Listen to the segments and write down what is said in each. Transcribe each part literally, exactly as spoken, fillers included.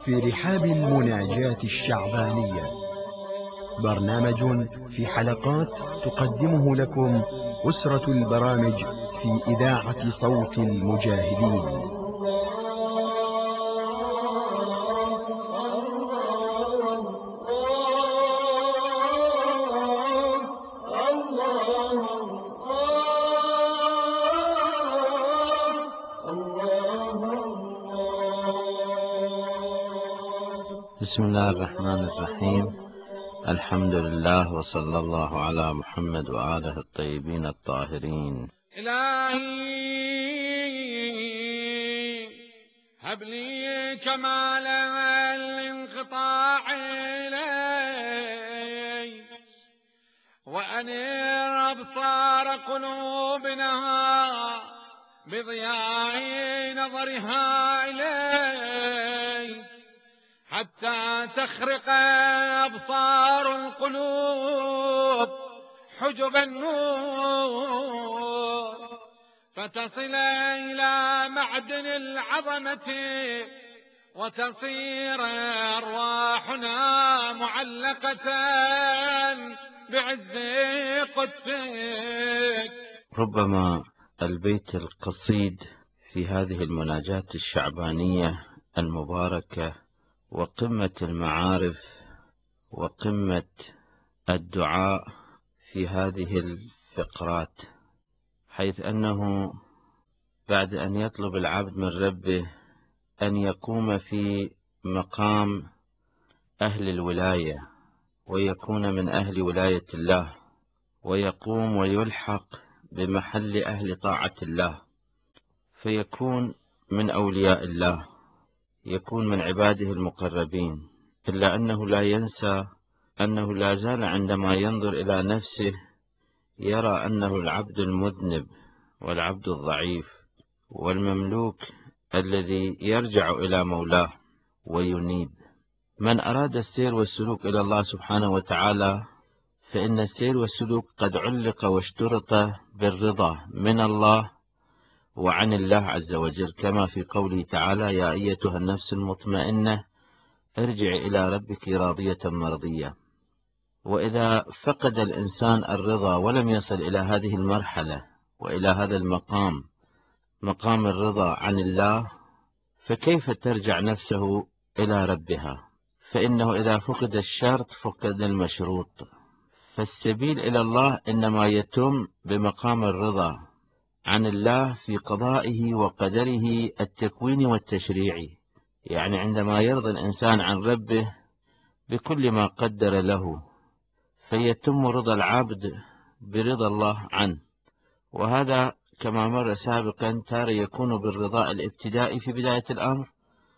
في رحاب المناجاة الشعبانية، برنامج في حلقات تقدمه لكم أسرة البرامج في إذاعة صوت المجاهدين. بسم الله الرحمن الرحيم. الحمد لله وصلى الله على محمد وآله الطيبين الطاهرين. إلهي هب لي كمال الانقطاع إلي وأنر أبصار قلوبنا بضياء نظرها إلي حتى تخرق أبصار القلوب حجب النور فتصل إلى معدن العظمة وتصير أرواحنا معلقة بعز قدسك. ربما البيت القصيد في هذه المناجاة الشعبانية المباركة وقمة المعارف وقمة الدعاء في هذه الفقرات، حيث أنه بعد أن يطلب العبد من ربه أن يقوم في مقام أهل الولاية ويكون من أهل ولاية الله، ويقوم ويلحق بمحل أهل طاعة الله، فيكون من أولياء الله، يكون من عباده المقربين، إلا أنه لا ينسى أنه لا زال عندما ينظر إلى نفسه يرى أنه العبد المذنب والعبد الضعيف والمملوك الذي يرجع إلى مولاه وينيب. من أراد السير والسلوك إلى الله سبحانه وتعالى فإن السير والسلوك قد علق واشترط بالرضا من الله وعن الله عز وجل، كما في قوله تعالى: يا أيتها النفس المطمئنة ارجعي إلى ربك راضية مرضية. وإذا فقد الإنسان الرضا ولم يصل إلى هذه المرحلة وإلى هذا المقام، مقام الرضا عن الله، فكيف ترجع نفسه إلى ربها؟ فإنه إذا فقد الشرط فقد المشروط. فالسبيل إلى الله إنما يتم بمقام الرضا عن الله في قضائه وقدره التكويني والتشريعي، يعني عندما يرضى الإنسان عن ربه بكل ما قدر له فيتم رضا العبد برضا الله عنه. وهذا كما مر سابقا تارة يكون بالرضاء الابتدائي في بداية الأمر،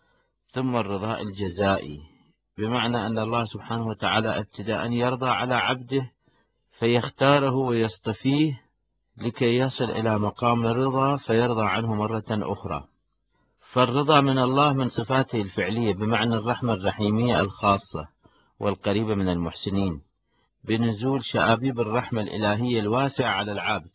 ثم الرضاء الجزائي، بمعنى أن الله سبحانه وتعالى ابتداء يرضى على عبده فيختاره ويصطفيه لكي يصل إلى مقام الرضا فيرضى عنه مرة أخرى. فالرضا من الله من صفاته الفعلية، بمعنى الرحمة الرحيمية الخاصة والقريبة من المحسنين، بنزول شآبيب الرحمة الإلهية الواسعة على العبد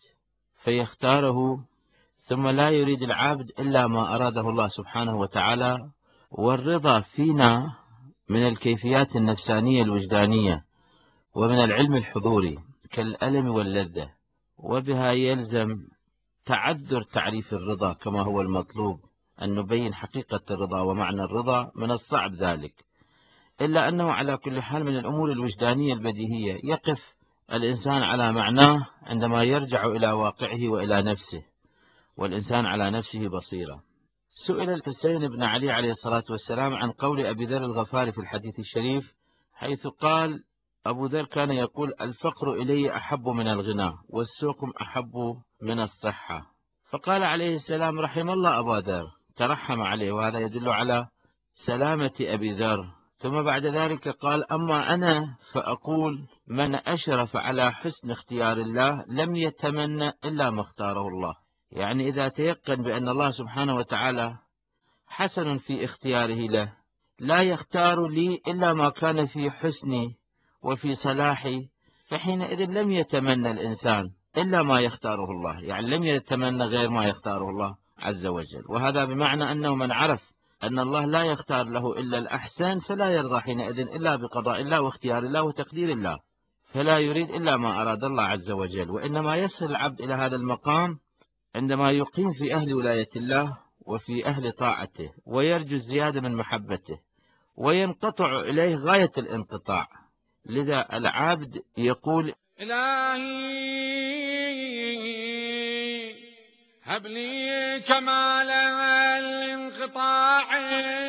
فيختاره، ثم لا يريد العبد إلا ما أراده الله سبحانه وتعالى. والرضا فينا من الكيفيات النفسانية الوجدانية ومن العلم الحضوري كالألم واللذة، وبها يلزم تعذر تعريف الرضا كما هو المطلوب، أن نبين حقيقة الرضا ومعنى الرضا، من الصعب ذلك، إلا أنه على كل حال من الأمور الوجدانية البديهية يقف الإنسان على معناه عندما يرجع إلى واقعه وإلى نفسه، والإنسان على نفسه بصيرة. سئل الحسين بن علي عليه الصلاة والسلام عن قول أبي ذر الغفاري في الحديث الشريف، حيث قال أبو ذر كان يقول: الفقر إلي أحب من الغنى والسقم أحب من الصحة. فقال عليه السلام: رحم الله أبا ذر، ترحم عليه، وهذا يدل على سلامة أبي ذر. ثم بعد ذلك قال: أما أنا فأقول من أشرف على حسن اختيار الله لم يتمنى إلا ما اختاره الله. يعني إذا تيقن بأن الله سبحانه وتعالى حسن في اختياره له لا يختار لي إلا ما كان في حسني وفي صلاحي، فحينئذ لم يتمنى الإنسان إلا ما يختاره الله، يعني لم يتمنى غير ما يختاره الله عز وجل. وهذا بمعنى أنه من عرف أن الله لا يختار له إلا الأحسن، فلا يرضى حينئذ إلا بقضاء الله واختيار الله وتقدير الله، فلا يريد إلا ما أراد الله عز وجل. وإنما يصل العبد إلى هذا المقام عندما يقيم في أهل ولاية الله وفي أهل طاعته، ويرجو الزيادة من محبته، وينقطع إليه غاية الانقطاع. لذا العبد يقول: إلهي هب لي كمال الانقطاع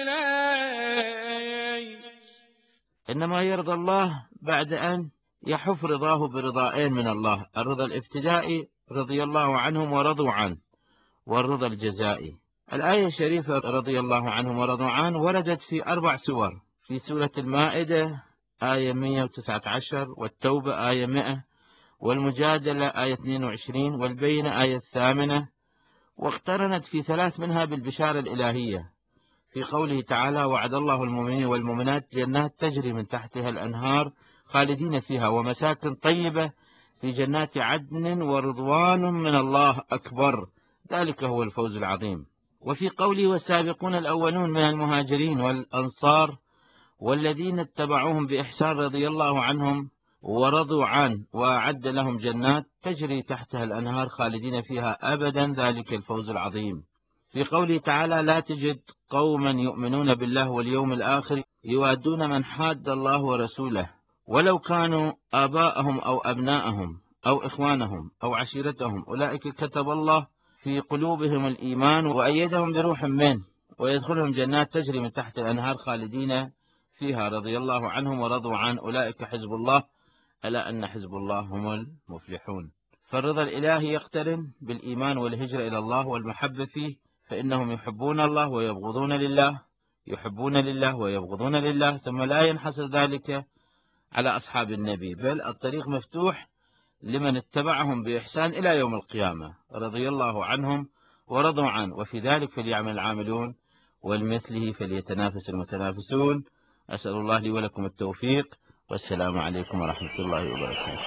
إلي. إنما يرضى الله بعد أن يحف رضاه برضائين من الله: الرضا الابتدائي رضي الله عنهم ورضوا عنه، والرضا الجزائي. الآية الشريفة رضي الله عنهم ورضوا عنه وردت في أربع سور: في سورة المائدة آية مئة وتسعة عشر، والتوبة آية مئة، والمجادلة آية اثنين وعشرين، والبينة آية الثامنة. واقترنت في ثلاث منها بالبشارة الإلهية في قوله تعالى: وعد الله المؤمنين والمؤمنات جنات تجري من تحتها الأنهار خالدين فيها ومساكن طيبة في جنات عدن ورضوان من الله أكبر، ذلك هو الفوز العظيم. وفي قوله: والسابقون الأولون من المهاجرين والأنصار والذين اتبعوهم بإحسان رضي الله عنهم ورضوا عنه وأعد لهم جنات تجري تحتها الأنهار خالدين فيها أبدا، ذلك الفوز العظيم. في قوله تعالى: لا تجد قوما يؤمنون بالله واليوم الآخر يوادون من حاد الله ورسوله ولو كانوا آباءهم أو أبناءهم أو إخوانهم أو عشيرتهم أولئك كتب الله في قلوبهم الإيمان وأيدهم بروح منه ويدخلهم جنات تجري من تحت الأنهار خالدين فيها رضي الله عنهم ورضوا عنه أولئك حزب الله ألا أن حزب الله هم المفلحون. فالرضا الإلهي يقترن بالإيمان والهجرة إلى الله والمحبة فيه، فإنهم يحبون الله ويبغضون لله، يحبون لله ويبغضون لله. ثم لا ينحصر ذلك على أصحاب النبي، بل الطريق مفتوح لمن اتبعهم بإحسان إلى يوم القيامة رضي الله عنهم ورضوا عنه. وفي ذلك فليعمل العاملون والمثله فليتنافس المتنافسون. أسأل الله لي ولكم التوفيق، والسلام عليكم ورحمة الله وبركاته.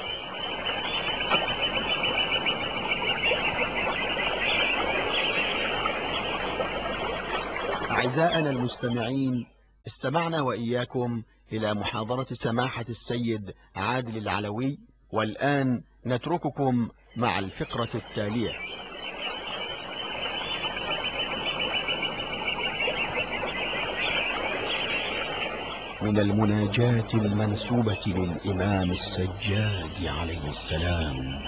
أعزائنا المستمعين، استمعنا وإياكم إلى محاضرة سماحة السيد عادل العلوي، والآن نترككم مع الفقرة التالية. من المناجاة المنسوبة للإمام السجاد عليه السلام: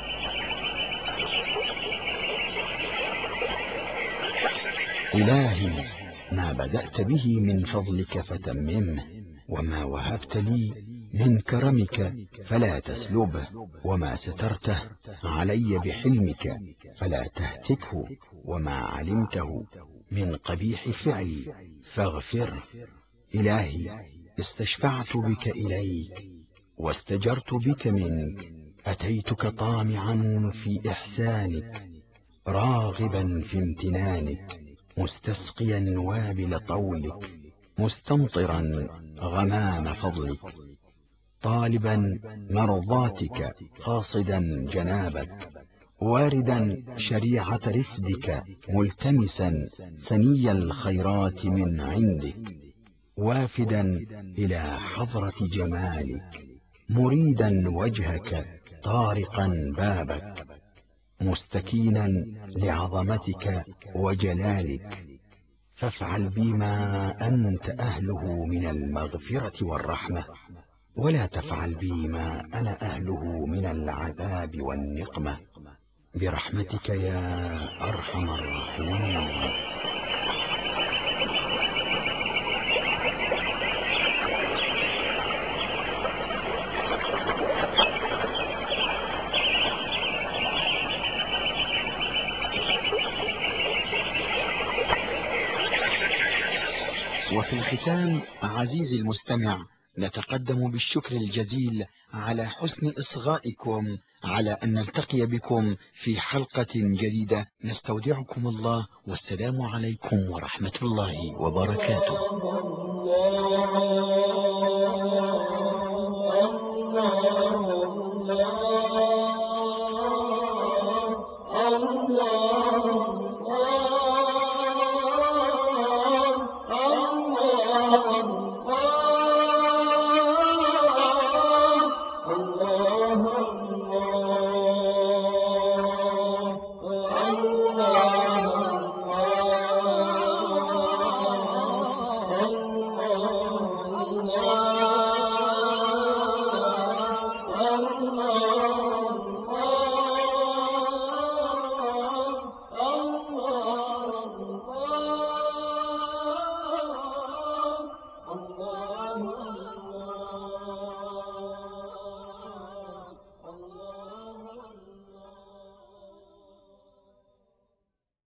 إلهي، ما بدأت به من فضلك فتممه، وما وهبت لي من كرمك فلا تسلبه، وما سترته علي بحلمك فلا تهتكه، وما علمته من قبيح فعلي فاغفره. إلهي، استشفعت بك إليك واستجرت بك منك، أتيتك طامعا في إحسانك راغبا في امتنانك، مستسقيا وابل طولك، مستمطرا غمام فضلك، طالبا مرضاتك قاصدا جنابك، واردا شريعة رفدك، ملتمسا ثني الخيرات من عندك، وافدا إلى حضرة جمالك، مريدا وجهك طارقا بابك، مستكينا لعظمتك وجلالك، فافعل بي ما أنت أهله من المغفرة والرحمة، ولا تفعل بي ما أنا أهله من العذاب والنقمة، برحمتك يا أرحم الراحمين. وفي الختام عزيزي المستمع، نتقدم بالشكر الجزيل على حسن إصغائكم على أن نلتقي بكم في حلقة جديدة. نستودعكم الله، والسلام عليكم ورحمة الله وبركاته. الله